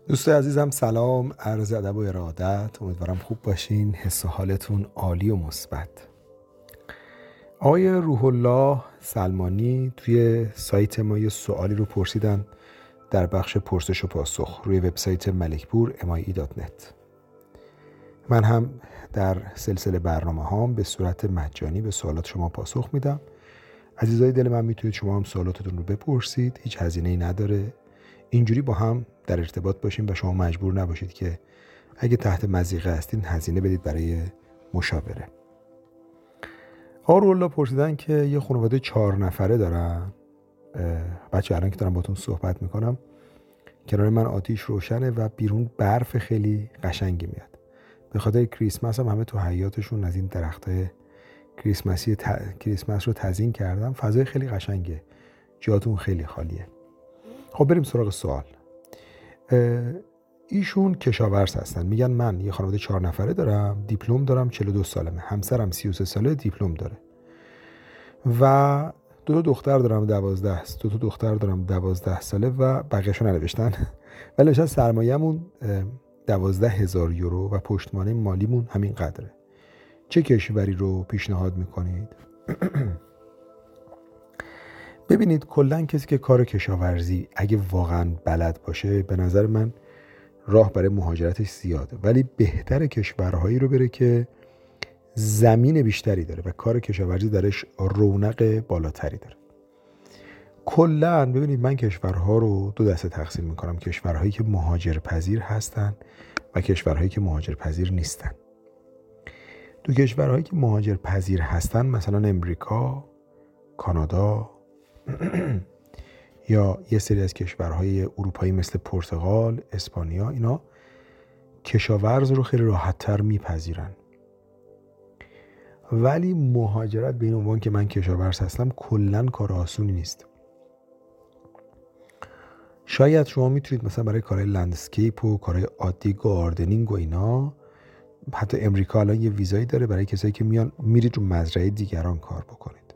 دوستای عزیزم سلام، عرض ادب و ارادت. امیدوارم خوب باشین، حس و حالتون عالی و مثبت. آقای روح الله سلمانی توی سایت ما یه سوالی رو پرسیدن در بخش پرسش و پاسخ روی وبسایت ملکپور MIE.net. من هم در سلسله برنامه هام به صورت مجانی به سوالات شما پاسخ میدم. عزیزای دل من، میتونید شما هم سوالاتتون رو بپرسید، هیچ هزینه‌ای نداره. اینجوری با هم در ارتباط باشیم و شما مجبور نباشید که اگه تحت مضیقه هستین هزینه بدید برای مشاوره. آقا پرسیدن که یه خانواده 4 نفره دارن. بچه الان که دارم باتون صحبت میکنم کنار من آتیش روشنه و بیرون برف خیلی قشنگی میاد. به خاطر کریسمس هم همه تو حیاطشون از این درختای کریسمس رو تزیین کردم. فضای خیلی قشنگه، جاتون خیلی خالیه. خب بریم سراغ سوال. ایشون کشاورز هستن. میگن من یه خانواده 4 نفره دارم، دیپلم دارم، 42 سالمه، همسرم 33 ساله، دیپلم داره و دو دختر دارم 12 ساله و بقیه‌شون ننوشتن ولی نوشتن سرمایه‌مون 12,000 یورو و پشتوانه مالیمون همین قدره. چه کشوری رو پیشنهاد میکنید؟ ببینید، کلا کسی که کار کشاورزی اگه واقعا بلد باشه، به نظر من راه برای مهاجرتش زیاده، ولی بهتر کشورهایی رو بره که زمین بیشتری داره و کار کشاورزی درش رونق بالاتری داره. کلا ببینید، من کشورها رو 2 دسته تقسیم میکنم: کشورهایی که مهاجرپذیر هستن و کشورهایی که مهاجرپذیر نیستن. تو کشورهایی که مهاجرپذیر هستن، مثلا امریکا، کانادا یا یه سری از کشورهای اروپایی مثل پرتغال، اسپانیا، اینا کشاورز رو خیلی راحت‌تر میپذیرن. ولی مهاجرت به این عنوان که من کشاورز هستم کلاً کار آسونی نیست. شاید شما میتونید مثلا برای کارهای لندسکیپ و کارهای عادی، گاردنینگ و اینا، حتی امریکا الان یه ویزایی داره برای کسایی که میرید رو مزرعه دیگران کار بکنید.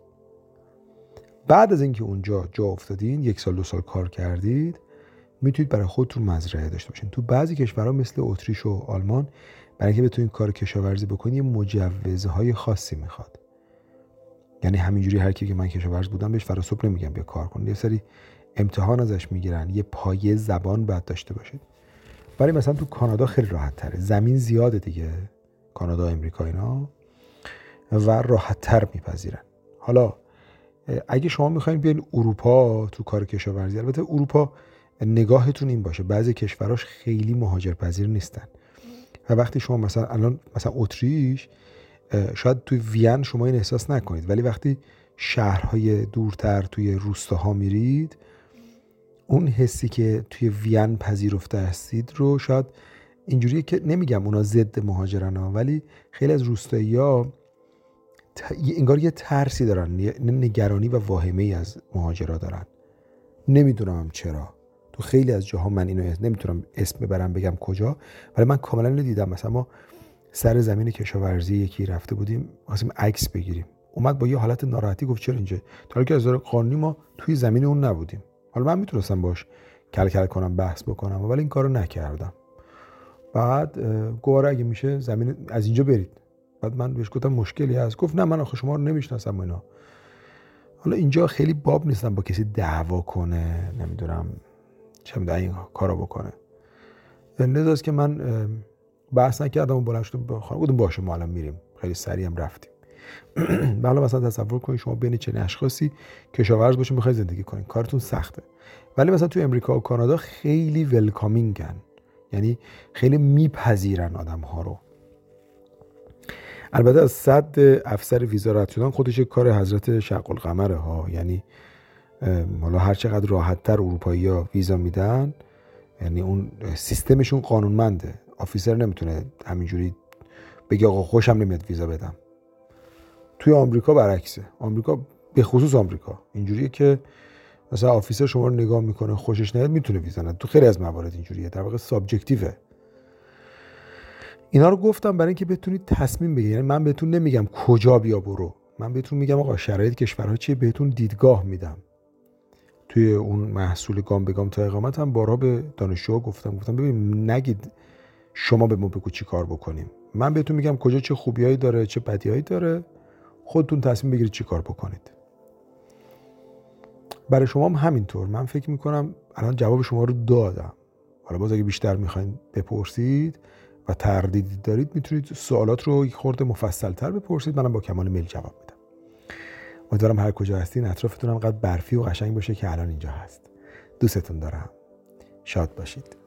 بعد از اینکه اونجا جا افتادین، 1 سال 2 سال کار کردید، میتونید برای خودتون مزرعه داشته باشین. تو بعضی کشورها مثل اتریش و آلمان برای اینکه بتونید کار کشاورزی بکنید یه مجوزهای خاصی میخواد. یعنی همینجوری هر کی که من کشاورز بودم بهش فردا صبح نمیگم بیا کار کن، یه سری امتحان ازش میگیرن، یه پایه زبان باید داشته باشید. ولی مثلا تو کانادا خیلی راحت تره، زمین زیاده دیگه، کانادا، امریکا اینا، و راحت تر میپذیرن. حالا اگه شما میخواین بیاین اروپا تو کار کشاورزی، البته اروپا نگاهتون این باشه بعضی کشوراش خیلی مهاجرپذیر نیستن و وقتی شما مثلا اتریش، شاید توی وین شما این احساس نکنید، ولی وقتی شهرهای دورتر توی روستاها میرید، اون حسی که توی وین پذیرفته هستید رو شاید اینجوریه که نمیگم اونا ضد مهاجرن ها، ولی خیلی از روستایی‌ها انگار یه ترسی دارن، یه نگرانی و واهمه‌ای از مهاجرا دارن. نمیدونم چرا. تو خیلی از جاها من اینو نمیتونم اسم ببرم بگم کجا، ولی من کاملا اینو دیدم. مثلا ما سر زمین کشاورزی یکی رفته بودیم، خواستیم عکس بگیریم، اومد با یه حالت ناراحتی گفت چرا اینجا، تا حالا که از نظر قانونی ما توی زمین اون نبودیم. حالا من میتونستم باش کل کنم، بحث بکنم، ولی این کارو نکردم. بعد گفت اگه میشه زمین از اینجا برید. بعد من بهش گفتم مشکلی هست؟ گفت نه، من آخه شما رو نمیشناسم اینا. حالا اینجا خیلی باب نیستم با کسی دعوا کنه، نمیدونم چه میدونم این کارو بکنه. لذاست که من بحث نکردم و بلند شدم به خانم گفتم باشه ما الان میریم. خیلی سریع هم رفتیم. حالا مثلا تصور کنید شما بین چنین اشخاصی کشاورز باشین میخواید زندگی کنین، کارتون سخته. ولی مثلا تو امریکا و کانادا خیلی ولکامینگن، یعنی خیلی میپذیرن آدم ها رو. البته از 100 افسر ویزا رد شدن خودش کار حضرت شق القمره ها، یعنی حالا هر چقدر راحت تر اروپایی‌ها ویزا میدن، یعنی اون سیستمشون قانونمنده. آفیسر نمیتونه همینجوری بگه آقا خوشم نمیاد ویزا بدم. توی آمریکا برعکسه. آمریکا به خصوص آمریکا اینجوریه که مثلا آفیسر شما رو نگاه میکنه، خوشش نمیاد میتونه ویزا نده. تو خیلی از موارد اینجوریه، در واقع سابجکتیوه. اینا رو گفتم برای اینکه بتونید تصمیم بگیرید. یعنی من بهتون نمیگم کجا بیا برو، من بهتون میگم آقا شرایط کشورها چیه، بهتون دیدگاه میدم. توی اون محصول گام به گام تا اقامت هم بارها به دانشجوها گفتم ببین نگید شما به ما بگو چی کار بکنیم، من بهتون میگم کجا چه خوبیایی داره چه بدیایی داره، خودتون تصمیم بگیرید چی کار بکنید. برای شما هم همینطور. من فکر میکنم الان جواب شما رو دادم. حالا باز اگه بیشتر میخواین بپرسید و تردیدی دارید میتونید سوالات رو یک خورده مفصل‌تر بپرسید، منم با کمال میل جواب میدم. امیدوارم هر کجا هستین اطرافتون هم قد برفی و قشنگ باشه که الان اینجا هست. دوستتون دارم. شاد باشید.